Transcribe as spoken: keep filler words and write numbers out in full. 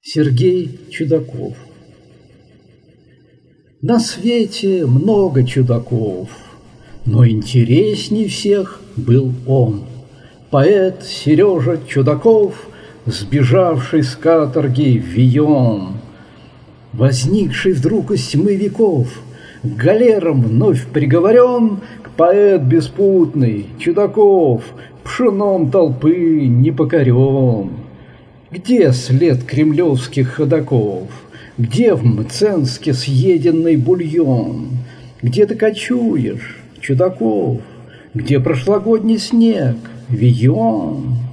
Сергей Чудаков. На свете много чудаков, но интересней всех был он. Поэт Сережа Чудаков, сбежавший с каторги в Вийон, возникший вдруг из тьмы веков, к галерам вновь приговорен, поэт беспутный Чудаков, пшеном толпы не покорен. Где след кремлевских ходаков? Где в Мценске съеденный бульон? Где ты кочуешь, Чудаков? Где прошлогодний снег, Вийон?